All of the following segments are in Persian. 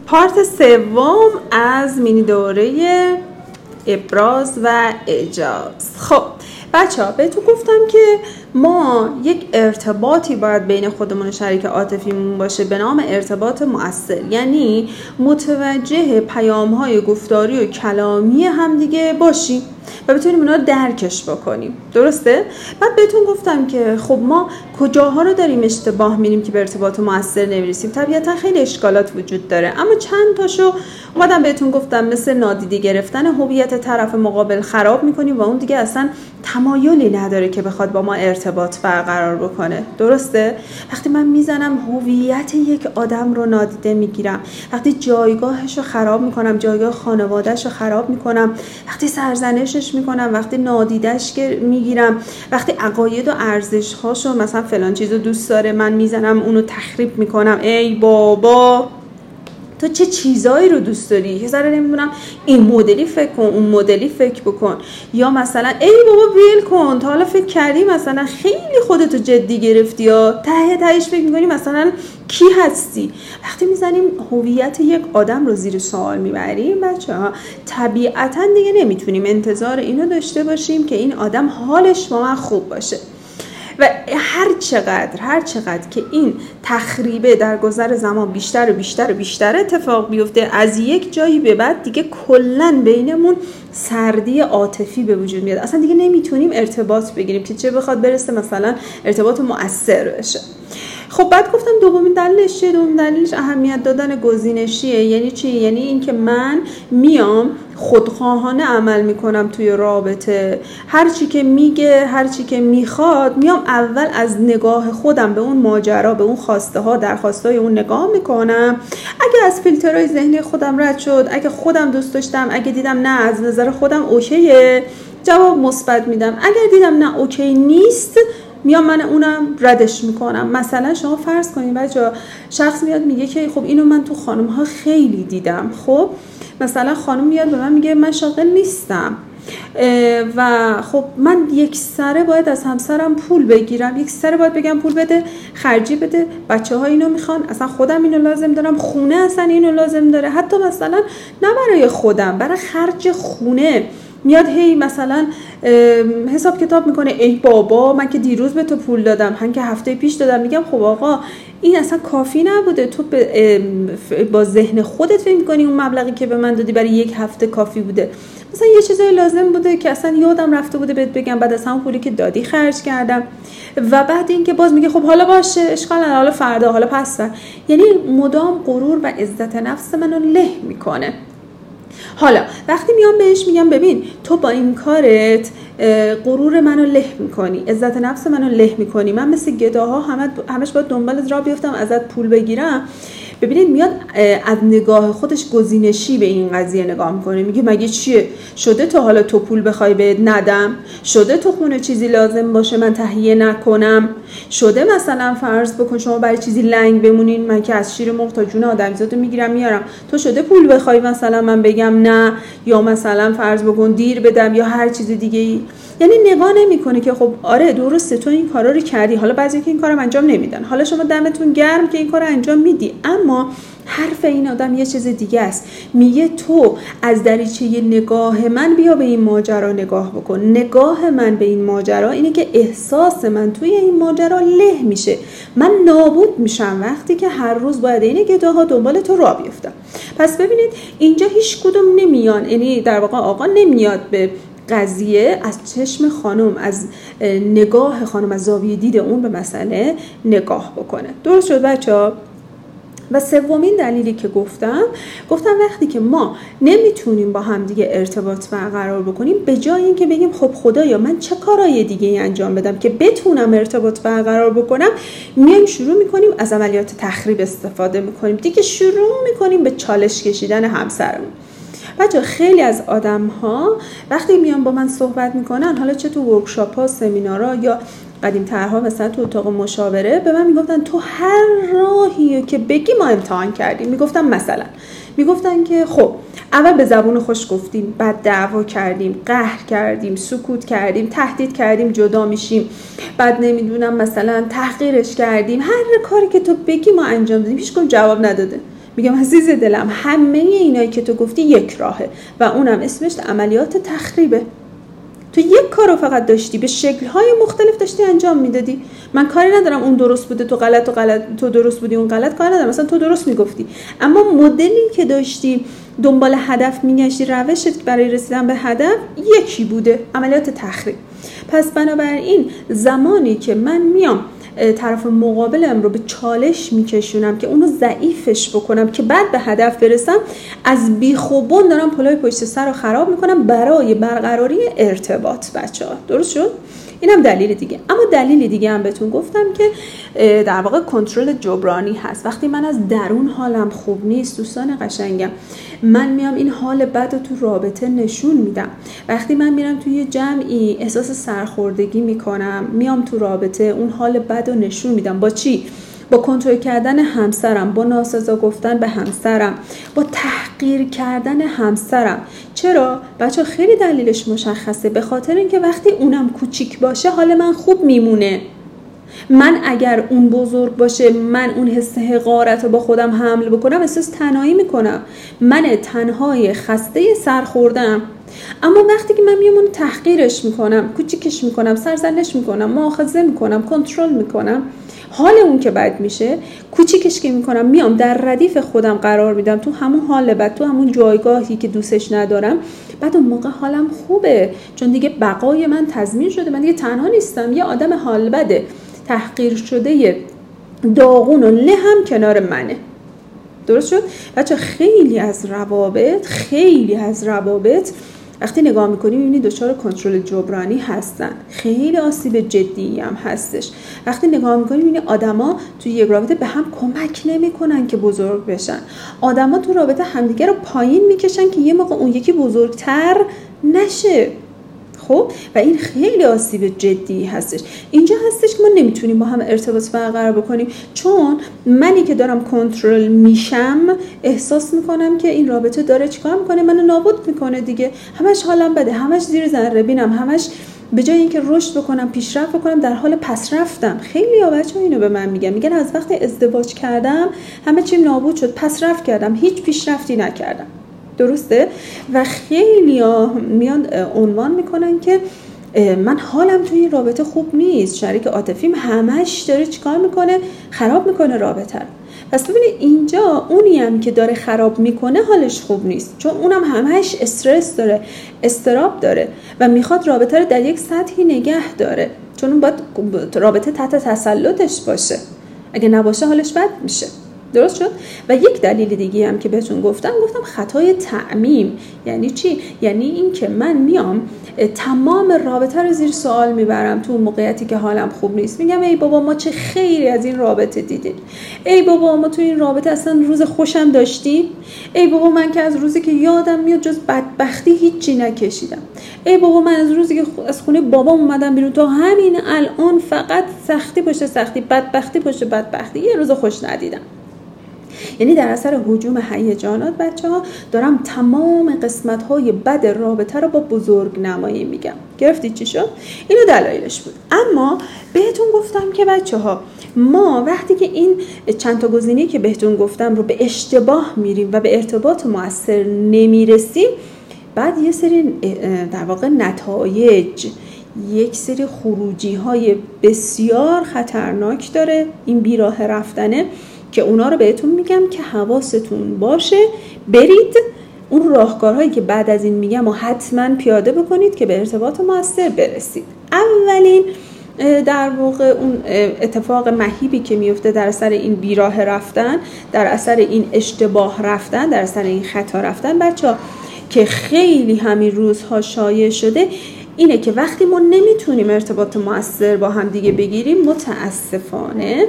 پارت سوم از مینی دوره ابراز و اعجاز. خب بچه‌ها بهتون گفتم که ما یک ارتباطی باید بین خودمون و شریک عاطفیمون باشه به نام ارتباط مؤثر، یعنی متوجه پیام‌های گفتاری و کلامی همدیگه باشیم و بتونیم اونا درکش بکنیم. درسته؟ بعد بهتون گفتم که خب ما کجاها رو داریم اشتباه می‌ریم که به ارتباط مؤثر نمی‌رسیم. طبیعتا خیلی اشکالات وجود داره، اما چند تاشو اومدم بهتون گفتم. مثل نادیده گرفتن هویت طرف مقابل خراب می‌کنیم و اون دیگه اصلا تمایلی نداره که بخواد با ما ارتباط برقرار بکنه. درسته؟ وقتی من میزنم هویت یک آدم رو نادیده میگیرم، وقتی جایگاهش رو خراب میکنم، جایگاه خانواده‌اش رو خراب میکنم، وقتی سرزنشش میکنم، وقتی نادیدش میگیرم، وقتی عقاید و ارزش‌هاشو مثلا فلان چیزو دوست داره من میزنم اونو تخریب میکنم. ای بابا تو چه چیزایی رو دوست داری؟ یه ذره نمیدونم این مدلی فکر کن، اون مدلی فکر بکن، یا مثلا ای بابا ویل کن، تا حالا فکر کردی مثلا خیلی خودتو جدی گرفتی یا تهش فکر میکنی مثلا کی هستی؟ وقتی میزنیم هویت یک آدم رو زیر سوال میبریم بچه‌ها، طبیعتا دیگه نمیتونیم انتظار اینو داشته باشیم که این آدم حالش با من خوب باشه. و هر چقدر که این تخریبه در گذر زمان بیشتر اتفاق بیفته، از یک جایی به بعد دیگه کلن بینمون سردی عاطفی به وجود میاد. اصلا دیگه نمیتونیم ارتباط بگیریم که چه بخواد برسه مثلا ارتباط مؤثر بشه. خب بعد گفتم دومین دلیلش چیه؟ دومین دلیلش اهمیت دادن گزینشیه. یعنی چی؟ یعنی این که من میام خودخواهانه عمل میکنم توی رابطه، هر چی که میگه، هر چی که میخواد، میام اول از نگاه خودم به اون ماجرا، به اون خواسته ها، درخواستای اون نگاه میکنم. اگه از فیلترهای ذهنی خودم رد شد، اگه خودم دوست داشتم، اگه دیدم نه از نظر خودم اوکیه، جواب مثبت میدم. اگر دیدم نه اوکی نیست، میام من اونم ردش میکنم. مثلا شما فرض کنید بچه‌ها، شخص میاد میگه که خب اینو من تو خانم ها خیلی دیدم. خب مثلا خانم میاد به من میگه من شاغل نیستم و خب من یک سره باید از همسرم پول بگیرم، یک سره باید بگم پول بده، خرجی بده، بچه ها اینو میخوان، اصلا خودم اینو لازم دارم، خونه اصلا اینو لازم داره، حتی مثلا نه برای خودم، برای خرج خونه میاد هی مثلا حساب کتاب میکنه. ای بابا من که دیروز به تو پول دادم، هم که هفته پیش دادم. میگم خب آقا این اصلا کافی نبوده، تو با ذهن خودت فکر میکنی اون مبلغی که به من دادی برای یک هفته کافی بوده. مثلا یه چیزایی لازم بوده که اصلا یادم رفته بوده بهت بگم، بعد از همون پولی که دادی خرج کردم. و بعد این که باز میگه خب حالا باشه اشکال نداره، حالا فردا، حالا پس‌فردا. یعنی مدام غرور و عزت نفس منو له میکنه. حالا وقتی میام بهش میگم ببین تو با این کارت غرور منو له میکنی، عزت نفس منو له میکنی، من مثل گداها همش باید دنبالت راه بیفتم ازت پول بگیرم. ببینید میاد از نگاه خودش گزینشی به این قضیه نگاه میکنه. میگه مگه چیه؟ شده تو حالا تو پول بخوای بهت ندم؟ شده تو خونه چیزی لازم باشه من تهیه نکنم؟ شده مثلا فرض بکن شما برای چیزی لنگ بمونین، من که از شیر مرغ تا جون آدمیزادو میگیرم میارم، تو شده پول بخوای مثلا من بگم نه، یا مثلا فرض بکن دیر بدم یا هر چیز دیگه ای. یعنی نگاه نمیکنه که خب آره درسته تو این کارا رو کردی، حالا بعضی که این کارو انجام نمیدن، حالا شما دمتون گرم که این کارو انجام میدی، اما حرف این آدم یه چیز دیگه است. میگه تو از دریچه نگاه من بیا به این ماجرا نگاه بکن. نگاه من به این ماجرا اینه که احساس من توی این ماجرا له میشه، من نابود میشم وقتی که هر روز باید این گداها دنبال تو راه بیفتم. پس ببینید اینجا هیچ کدوم نمیان، یعنی در واقع آقا نمیاد به قضیه از چشم خانم، از نگاه خانم، از زاویه دید اون به مسئله نگاه بکنه. درست شد بچه‌ها؟ و سومین دلیلی که گفتم وقتی که ما نمیتونیم با هم دیگه ارتباط برقرار بکنیم، به جای اینکه بگیم خب خدایا من چه کارهای دیگه ای انجام بدم که بتونم ارتباط برقرار بکنم، میایم شروع میکنیم از عملیات تخریب استفاده میکنیم، دیگه شروع میکنیم به چالش کشیدن همسرمون. بچه خیلی از آدم ها وقتی میان با من صحبت میکنن، حالا چه تو ورکشاپ ها، سمینارها یا قدیم ترها مثلا تو اتاق مشاوره، به من میگفتن تو هر راهی که بگی ما امتحان کردیم. میگفتن که خب اول به زبون خوش گفتیم، بعد دعوا کردیم، قهر کردیم، سکوت کردیم، تهدید کردیم جدا میشیم، بعد نمیدونم مثلا تحقیرش کردیم، هر کاری که تو بگی ما انجام دادیم، هیچ کدوم جواب نداده. میگم عزیز دلم همه اینایی که تو گفتی یک راهه و اونم اسمش عملیات تخریبه. تو یک کارو فقط داشتی به شکل‌های مختلف داشتی انجام میدادی. من کاری ندارم اون درست بوده تو غلط تو درست بودی اون غلط، کاری ندارم، مثلا تو درست میگفتی، اما مدلی که داشتی دنبال هدف میگشتی، روشت برای رسیدن به هدف یکی بوده، عملیات تخریب. پس بنابراین زمانی که من میام طرف مقابلم رو به چالش میکشونم که اونو ضعیفش بکنم که بعد به هدف برسم، از بیخوبون دارم پلای پشت سر رو خراب میکنم برای برقراری ارتباط. بچه‌ها درست شد؟ اینم دلیل دیگه. اما دلیل دیگه هم بهتون گفتم که در واقع کنترل جبرانی هست. وقتی من از درون حالم خوب نیست دوستان قشنگم، من میام این حال بد رو تو رابطه نشون میدم. وقتی من میرم توی جمعی احساس سرخوردگی میکنم، میام تو رابطه اون حال بد رو نشون میدم. با چی؟ با کنترل کردن همسرم، با ناسزا گفتن به همسرم، با تحقیر کردن همسرم. چرا؟ بچه خیلی دلیلش مشخصه، به خاطر اینکه وقتی اونم کوچیک باشه حال من خوب میمونه. من اگر اون بزرگ باشه، من اون حس حقارت رو با خودم حمل بکنم، احساس تنهایی میکنم، من تنهای خسته سرخوردم. اما وقتی که من میام اون تحقیرش میکنم، کوچیکش میکنم، سرزنش میکنم، مؤاخذه میکنم، کنترل میکنم، حال اون که بد میشه، کوچیکش که میکنم، میام در ردیف خودم قرار میدم، تو همون حال بد، تو همون جایگاهی که دوستش ندارم، بعد اون موقع حالم خوبه، چون دیگه بقای من تضمین شده، من دیگه تنها نیستم، یه آدم حال بده تحقیر شده داغون و له هم کنار منه. درست شد؟ بچه خیلی از روابط وقتی نگاه میکنیم میبینید دچار کنترل جبرانی هستن، خیلی آسیب جدی هم هستش. وقتی نگاه میکنیم میبینید آدما توی یک رابطه به هم کمک نمیکنن که بزرگ بشن، آدما تو رابطه همدیگه رو پایین میکشن که یه موقع اون یکی بزرگتر نشه. خب و این خیلی آسیب جدی هستش. اینجا هستش که ما نمیتونیم با هم ارتباط برقرار بکنیم، چون منی که دارم کنترل میشم احساس میکنم که این رابطه داره چیکار میکنه، منو نابود میکنه دیگه، همش حالم بده، همش زیر ذره بینم، همش به جای اینکه رشد بکنم، پیشرفت بکنم، در حال پس رفتم. خیلی بچه‌ها اینو به من میگن از وقتی ازدواج کردم همه چیم نابود شد، پس رفت کردم، هیچ پیشرفتی نکردم. درسته؟ و خیلی میان عنوان میکنن که من حالم توی این رابطه خوب نیست، شریک عاطفیم همش داره چیکار میکنه، خراب میکنه رابطه رو. پس ببینید اینجا اونی هم که داره خراب میکنه حالش خوب نیست، چون اونم همش استرس داره، استراب داره و میخواد رابطه رو در یک سطحی نگه داره، چون اون باید رابطه تحت تسلطش باشه، اگه نباشه حالش بد میشه. درست شد؟ و یک دلیل دیگه هم که بهتون گفتم خطای تعمیم. یعنی چی؟ یعنی این که من میام تمام رابطه رو زیر سوال میبرم تو موقعیتی که حالم خوب نیست. میگم ای بابا ما چه خیری از این رابطه دیدیم، ای بابا ما تو این رابطه اصلا روز خوشم داشتیم، ای بابا من که از روزی که یادم میاد جز بدبختی هیچی نکشیدم، ای بابا من از روزی که از خونه بابام اومدم بیرون تا همین الان فقط سختی پشت سختی، بدبختی پشت بدبختی، یه روز خوش ندیدم. یعنی در اثر هجوم هیجانات بچه‌ها دارم تمام قسمت‌های بد رابطه رو با بزرگ نمایی میگم. گرفتید چی شد؟ اینو دلایلش بود. اما بهتون گفتم که بچه‌ها ما وقتی که این چند تا گزینه‌ای که بهتون گفتم رو به اشتباه میریم و به ارتباط مؤثر نمیرسیم، بعد یه سری در واقع نتایج، یک سری خروجی‌های بسیار خطرناک داره این بیراه رفتنه که اونا رو بهتون میگم که حواستون باشه، برید اون راهکارهایی که بعد از این میگم و حتما پیاده بکنید که به ارتباط مؤثر برسید. اولین در واقع اون اتفاق مهیبی که میفته در اثر این بیراه رفتن، در اثر این اشتباه رفتن، در اثر این خطا رفتن بچه‌ها که خیلی همین روزها شایع شده، اینه که وقتی ما نمیتونیم ارتباط مؤثر با هم دیگه بگیریم، متاسفانه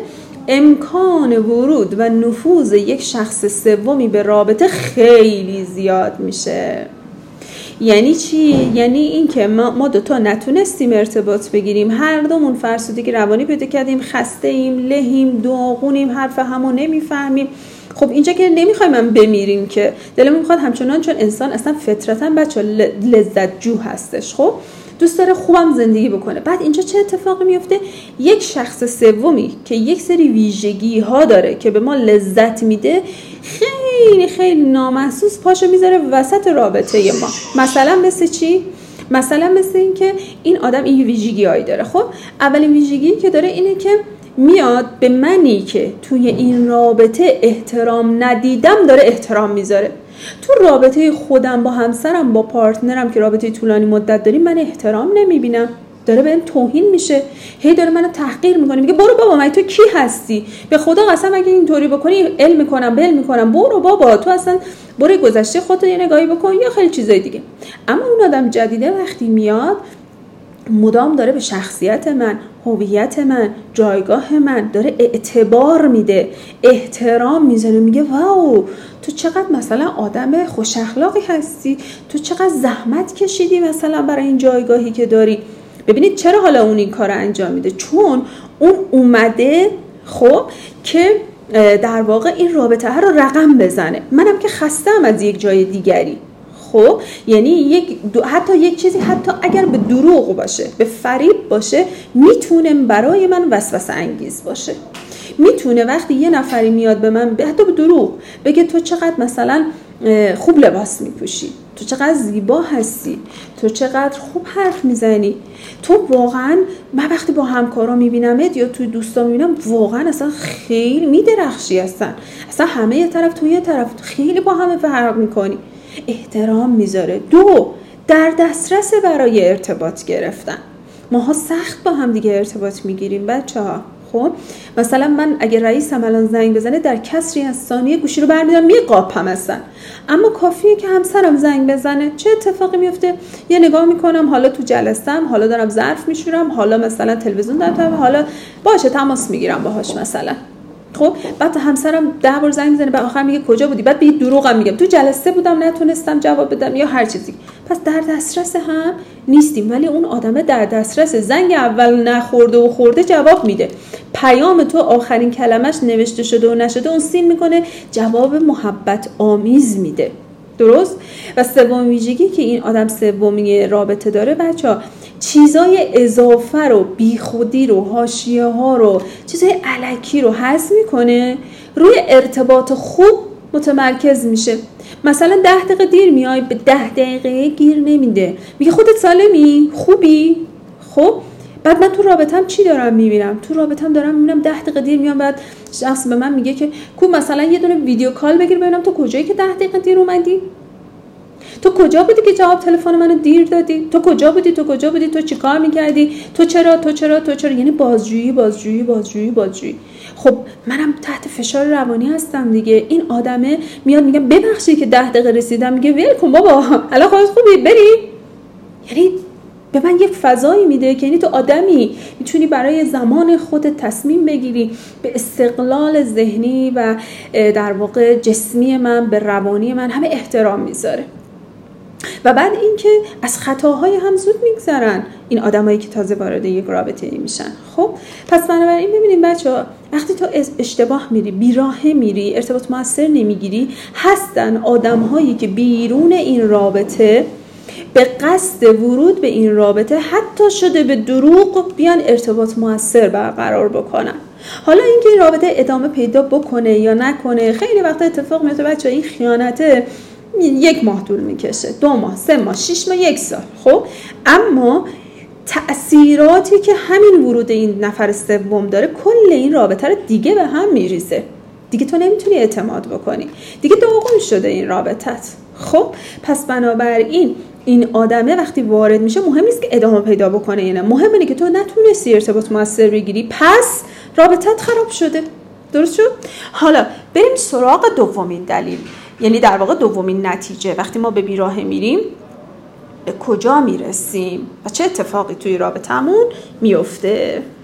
امکان ورود و نفوذ یک شخص سومی به رابطه خیلی زیاد میشه. یعنی چی؟ یعنی این که ما دوتا نتونستیم ارتباط بگیریم، هر دومون فرسودگی روانی پیدا کردیم، خسته ایم، لهیم، داغونیم، حرف همو نمیفهمیم. خب اینجا که نمیخوایم هم بمیریم که دلمون میخواد همچنان، چون انسان اصلا فطرتاً بچه لذت جو هستش. خب دوست داره خوبم زندگی بکنه. بعد اینجا چه اتفاقی میفته؟ یک شخص سومی که یک سری ویژگی ها داره که به ما لذت میده، خیلی خیلی نامحسوس پاشو میذاره وسط رابطه ما. مثلا مثل چی؟ مثلا مثل این که این آدم این ویژگی هایی داره. خب اولین ویژگی که داره اینه که میاد به منی که توی این رابطه احترام ندیدم داره احترام میذاره. تو رابطه خودم با همسرم، با پارتنرم که رابطه طولانی مدت داریم، من احترام نمیبینم، داره به این توهین میشه، هی داره منو تحقیر میکنه، میگه برو بابا من تو کی هستی؟ به خدا قسم اگه اینطوری بکنی ال میکنم بل میکنم، برو بابا تو اصلا برو گذشته خودت یه نگاهی بکن یا خیلی چیزای دیگه. اما اون آدم جدیده وقتی میاد مدام داره به شخصیت من، هویت من، جایگاه من داره اعتبار میده، احترام میذاره، میگه واو تو چقدر مثلا آدم خوش اخلاقی هستی، تو چقدر زحمت کشیدی مثلا برای این جایگاهی که داری. ببینید چرا حالا اون این کار انجام میده؟ چون اون اومده خب که در واقع این رابطه ها رو رقم بزنه. منم که خستم از یک جای دیگری. خب یعنی حتی یک چیزی حتی اگر به دروغ باشه، به فریب باشه، میتونه برای من وسوسه انگیز باشه. میتونه وقتی یه نفری میاد به من حتی به دروغ بگه تو چقدر مثلا خوب لباس میپوشی، تو چقدر زیبا هستی، تو چقدر خوب حرف میزنی، تو واقعا، من وقتی با همکارا میبینمت یا توی دوستا میبینم واقعا اصلا خیلی میدرخشی، اصلا همه یه طرف تو یه طرف، خیلی با همه فرق میکنی. احترام میذاره. 2 در دسترس برای ارتباط گرفتن. ماها سخت با هم دیگه ارتباط میگیریم بچه‌ها. خب مثلا من اگه رئیسم الان زنگ بزنه در کسری از ثانیه گوشی رو برمی‌دارم میقاپم اصلا. اما کافیه که همسرم زنگ بزنه چه اتفاقی میفته؟ یه نگاه میکنم، حالا تو جلسه‌ام، حالا دارم ظرف میشورم، حالا مثلا تلویزیون دارم، حالا باشه تماس میگیرم باهاش مثلا. خب بعد همسرم 10 بار زنگ میزنه، بعد آخر میگه کجا بودی؟ بعد به دروغم میگم تو جلسه بودم نتونستم جواب بدم یا هر چیزی. پس در دسترس هم نیستیم. ولی اون آدمه در دسترس، زنگ اول نخورده و خورده جواب میده، پیام تو آخرین کلمش نوشته شده و نشده اون سین میکنه، جواب محبت آمیز میده. درست؟ و سومین ویژگی که این آدم سومی رابطه داره بچه‌ها، چیزای اضافه رو، بیخودی رو، حاشیه ها رو، چیزای الکی رو حذف میکنه، روی ارتباط خوب متمرکز میشه. مثلا 10 دقیقه دیر میای، به 10 دقیقه گیر نمیده، میگه خودت سالمی؟ خوبی؟ خب بعد من تو رابطم چی دارم میبینم؟ تو رابطم دارم میبینم 10 دقیقه دیر میام، بعد شخص به من میگه که کو مثلا یه دونه ویدیو کال بگیر ببینم تو کجایی که 10 دقیقه دیر اومدی؟ تو کجا بودی که جواب تلفن منو دیر دادی؟ تو کجا بودی؟ تو چیکار میکردی؟ تو چرا؟ یعنی بازجویی. خب منم تحت فشار روانی هستم دیگه. این آدمه میاد میگم ببخشید که 10 دقیقه رسیدم، میگه ول کن بابا الان خودت خوبی بری. یعنی به من یک فضایی میده که یعنی تو آدمی میتونی برای زمان خودت تصمیم بگیری، به استقلال ذهنی و در واقع جسمی من، به روانی من همه احترام میذاره. و بعد اینکه از خطاهای هم زود میگذرن این آدمایی که تازه وارد یک رابطه میشن. خب پس بنابراین ببینید بچه‌ها، وقتی تو اشتباه میری، بیراهه میری، ارتباط موثر نمیگیری، هستن آدم‌هایی که بیرون این رابطه به قصد ورود به این رابطه حتی شده به دروغ بیان ارتباط موثر برقرار بکنن. حالا اینکه این رابطه ادامه پیدا بکنه یا نکنه، خیلی وقت اتفاق میفته بچه‌ها، این خیانته 1 ماه طول میکشه، 2 ماه، 3 ماه، 6 ماه، 1 سال. خب اما تأثیراتی که همین ورود این نفر سوم داره کل این رابطه رو دیگه به هم میریزه. دیگه تو نمیتونی اعتماد بکنی، دیگه داغون شده این رابطت. خب پس بنابراین این آدمه وقتی وارد میشه مهم نیست که ادامه پیدا بکنه یا نه، مهم اینه که تو نتونستی ارتباط موثر بگیری، پس رابطت خراب شده. درست شد؟ حالا بریم سراغ دومین دلیل، یعنی در واقع دومین نتیجه. وقتی ما به بیراهه میریم به کجا میرسیم و چه اتفاقی توی رابطمون میفته؟